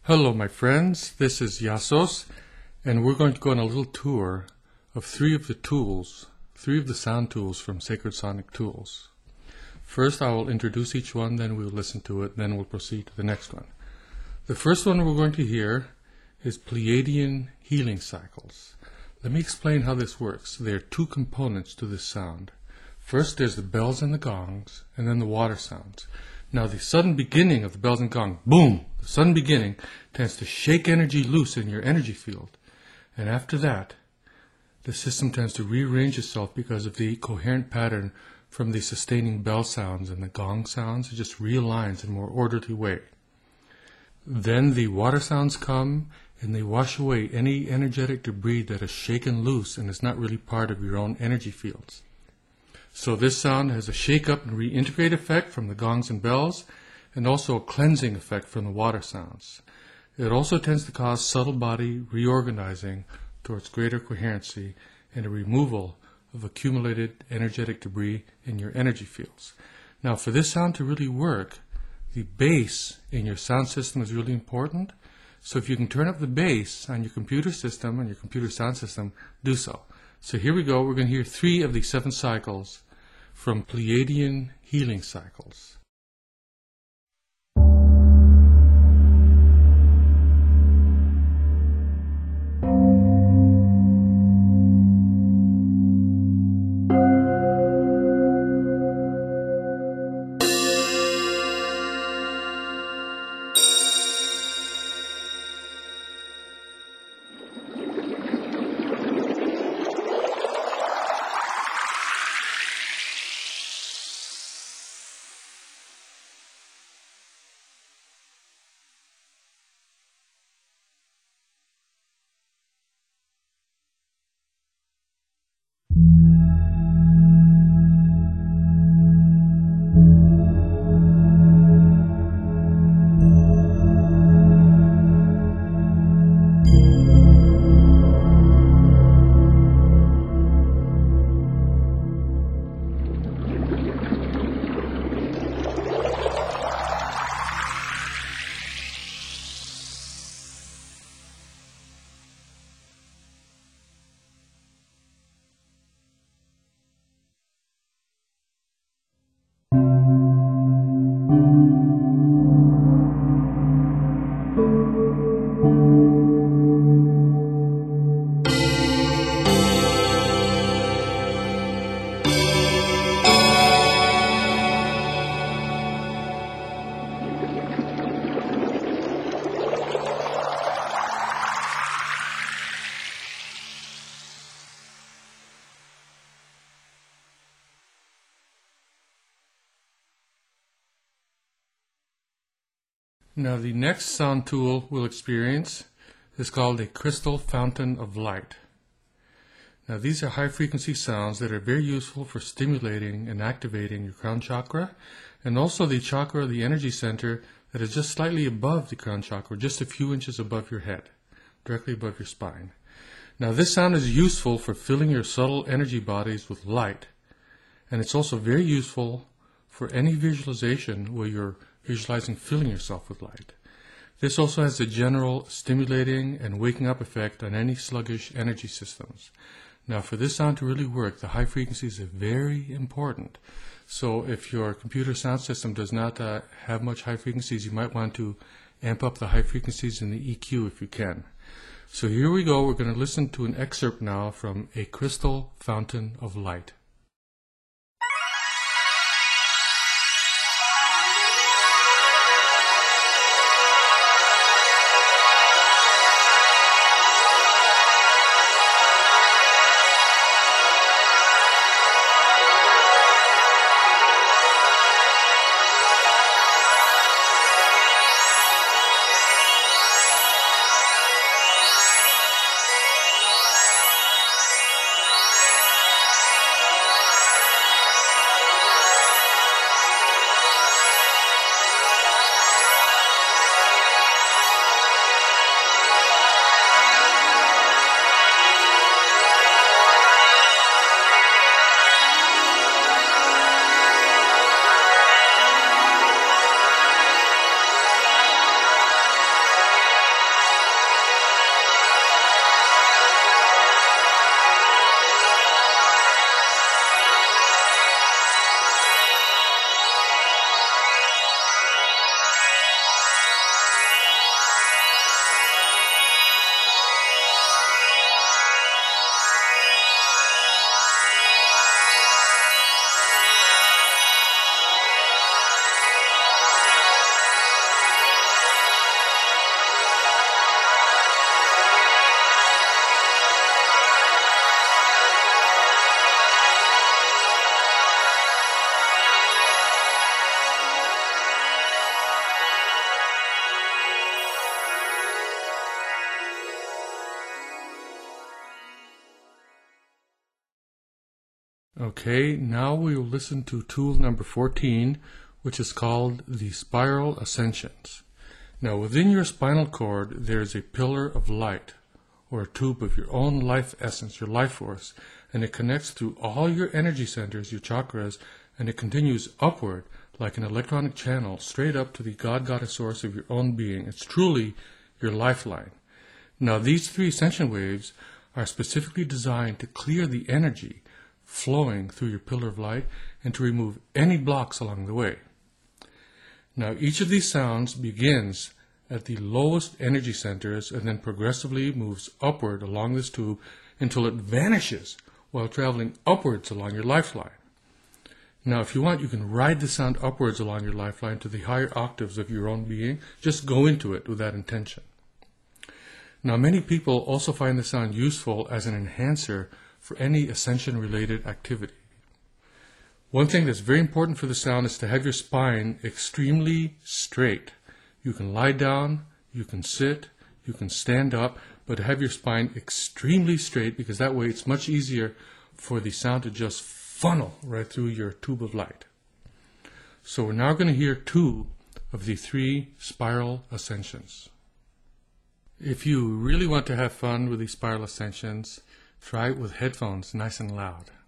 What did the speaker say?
Hello, my friends. This is Yasos, and we're going to go on a little tour of three of the sound tools from Sacred Sonic Tools. First, I will introduce each one, then we'll listen to it, then we'll proceed to the next one. The first one we're going to hear is Pleiadian healing cycles. Let me explain how this works. There are two components to this sound. First, there's the bells and the gongs, and then the water sounds. Now, the sudden beginning of the bells and gong, boom, the sudden beginning tends to shake energy loose in your energy field. And after that, the system tends to rearrange itself because of the coherent pattern from the sustaining bell sounds and the gong sounds. It just realigns in a more orderly way. Then the water sounds come and they wash away any energetic debris that is shaken loose and is not really part of your own energy fields. So this sound has a shake-up and reintegrate effect from the gongs and bells, and also a cleansing effect from the water sounds. It also tends to cause subtle body reorganizing towards greater coherency and a removal of accumulated energetic debris in your energy fields. Now, for this sound to really work, the bass in your sound system is really important. So if you can turn up the bass on your computer system and your computer sound system, do so. So here we go. We're going to hear 3 of the 7 cycles from Pleiadian healing cycles. Now the next sound tool we'll experience is called a crystal fountain of light. Now these are high frequency sounds that are very useful for stimulating and activating your crown chakra and also the chakra, the energy center that is just slightly above the crown chakra, just a few inches above your head, directly above your spine. Now this sound is useful for filling your subtle energy bodies with light, and it's also very useful for any visualization where you're visualizing filling yourself with light. This also has a general stimulating and waking up effect on any sluggish energy systems. Now for this sound to really work, the high frequencies are very important. So if your computer sound system does not have much high frequencies, you might want to amp up the high frequencies in the EQ if you can. So here we go. We're going to listen to an excerpt now from A Crystal Fountain of Light. Okay, now we will listen to tool number 14, which is called the Spiral Ascensions. Now, within your spinal cord, there is a pillar of light, or a tube of your own life essence, your life force, and it connects through all your energy centers, your chakras, and it continues upward like an electronic channel straight up to the God-Goddess source of your own being. It's truly your lifeline. Now, these 3 ascension waves are specifically designed to clear the energy flowing through your pillar of light and to remove any blocks along the way. Now, each of these sounds begins at the lowest energy centers and then progressively moves upward along this tube until it vanishes while traveling upwards along your lifeline. Now, if you want, you can ride the sound upwards along your lifeline to the higher octaves of your own being. Just go into it with that intention. Now, many people also find the sound useful as an enhancer for any ascension-related activity. One thing that's very important for the sound is to have your spine extremely straight. You can lie down, you can sit, you can stand up, but have your spine extremely straight because that way it's much easier for the sound to just funnel right through your tube of light. So we're now going to hear 2 of the 3 spiral ascensions. If you really want to have fun with these spiral ascensions, try it with headphones nice and loud.